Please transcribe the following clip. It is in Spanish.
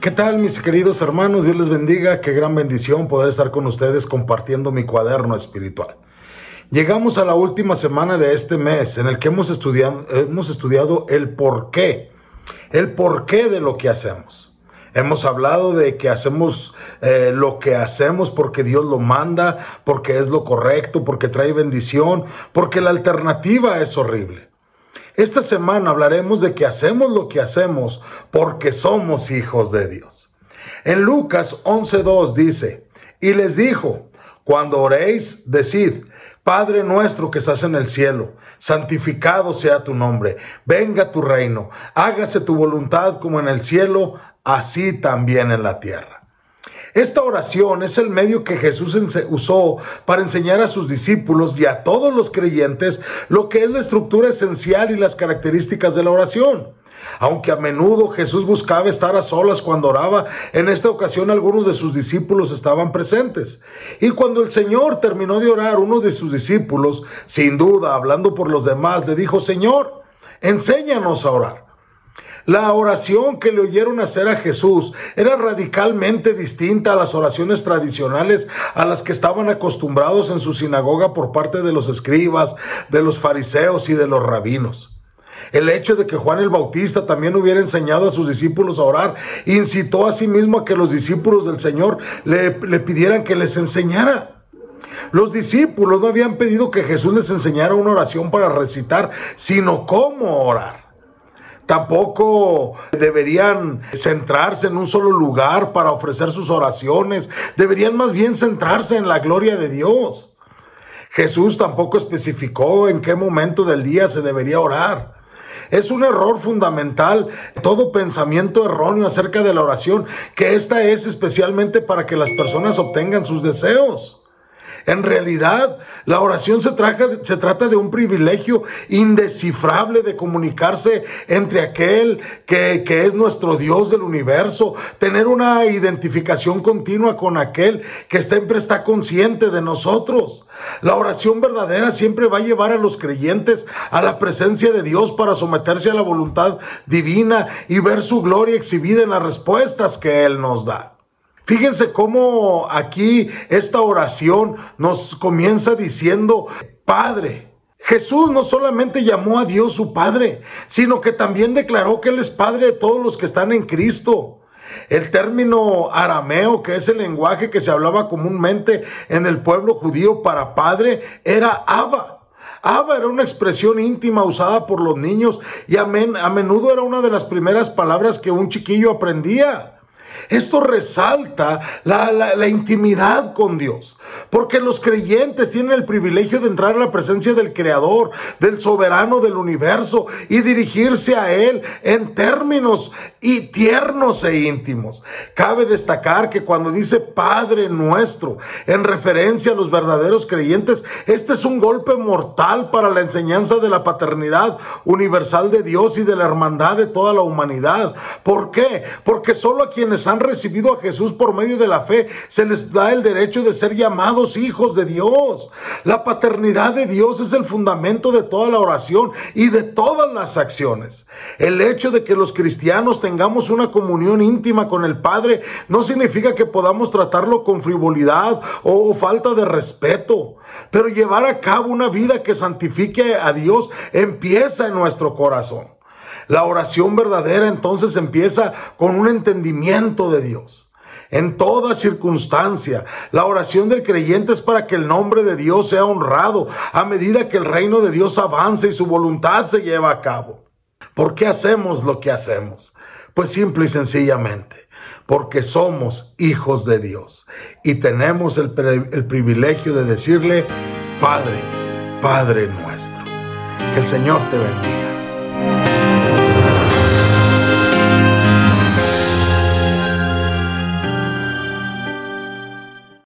¿Qué tal, mis queridos hermanos? Dios les bendiga. Qué gran bendición poder estar con ustedes compartiendo mi cuaderno espiritual. Llegamos a la última semana de este mes en el que hemos estudiado el porqué de lo que hacemos. Hemos hablado de que hacemos lo que hacemos porque Dios lo manda, porque es lo correcto, porque trae bendición, porque la alternativa es horrible. Esta semana hablaremos de que hacemos lo que hacemos porque somos hijos de Dios. En Lucas 11:2 dice, y les dijo, cuando oréis, decid, Padre nuestro que estás en el cielo, santificado sea tu nombre, venga tu reino, hágase tu voluntad como en el cielo, así también en la tierra. Esta oración es el medio que Jesús usó para enseñar a sus discípulos y a todos los creyentes lo que es la estructura esencial y las características de la oración. Aunque a menudo Jesús buscaba estar a solas cuando oraba, en esta ocasión algunos de sus discípulos estaban presentes. Y cuando el Señor terminó de orar, uno de sus discípulos, sin duda hablando por los demás, le dijo, Señor, enséñanos a orar. La oración que le oyeron hacer a Jesús era radicalmente distinta a las oraciones tradicionales a las que estaban acostumbrados en su sinagoga por parte de los escribas, de los fariseos y de los rabinos. El hecho de que Juan el Bautista también hubiera enseñado a sus discípulos a orar incitó a sí mismo a que los discípulos del Señor le pidieran que les enseñara. Los discípulos no habían pedido que Jesús les enseñara una oración para recitar, sino cómo orar. Tampoco deberían centrarse en un solo lugar para ofrecer sus oraciones. Deberían más bien centrarse en la gloria de Dios. Jesús tampoco especificó en qué momento del día se debería orar. Es un error fundamental todo pensamiento erróneo acerca de la oración, que esta es especialmente para que las personas obtengan sus deseos. En realidad, la oración se trata de un privilegio indescifrable de comunicarse entre aquel que es nuestro Dios del universo, tener una identificación continua con aquel que siempre está consciente de nosotros. La oración verdadera siempre va a llevar a los creyentes a la presencia de Dios para someterse a la voluntad divina y ver su gloria exhibida en las respuestas que Él nos da. Fíjense cómo aquí esta oración nos comienza diciendo Padre. Jesús no solamente llamó a Dios su Padre, sino que también declaró que Él es Padre de todos los que están en Cristo. El término arameo, que es el lenguaje que se hablaba comúnmente en el pueblo judío para padre, era Abba. Abba era una expresión íntima usada por los niños y a menudo era una de las primeras palabras que un chiquillo aprendía. Esto resalta la intimidad con Dios, porque los creyentes tienen el privilegio de entrar a la presencia del Creador, del soberano del universo y dirigirse a Él en términos tiernos e íntimos. Cabe destacar que cuando dice Padre nuestro, en referencia a los verdaderos creyentes, este es un golpe mortal para la enseñanza de la paternidad universal de Dios y de la hermandad de toda la humanidad. ¿Por qué? Porque solo a quienes han recibido a Jesús por medio de la fe se les da el derecho de ser llamados hijos de Dios. La paternidad de Dios es el fundamento de toda la oración y de todas las acciones. El hecho de que los cristianos tengamos una comunión íntima con el Padre no significa que podamos tratarlo con frivolidad o falta de respeto, pero llevar a cabo una vida que santifique a Dios empieza en nuestro corazón. La oración verdadera entonces empieza con un entendimiento de Dios. En toda circunstancia, la oración del creyente es para que el nombre de Dios sea honrado a medida que el reino de Dios avance y su voluntad se lleva a cabo. ¿Por qué hacemos lo que hacemos? Pues simple y sencillamente, porque somos hijos de Dios y tenemos el privilegio de decirle, Padre, Padre nuestro. Que el Señor te bendiga.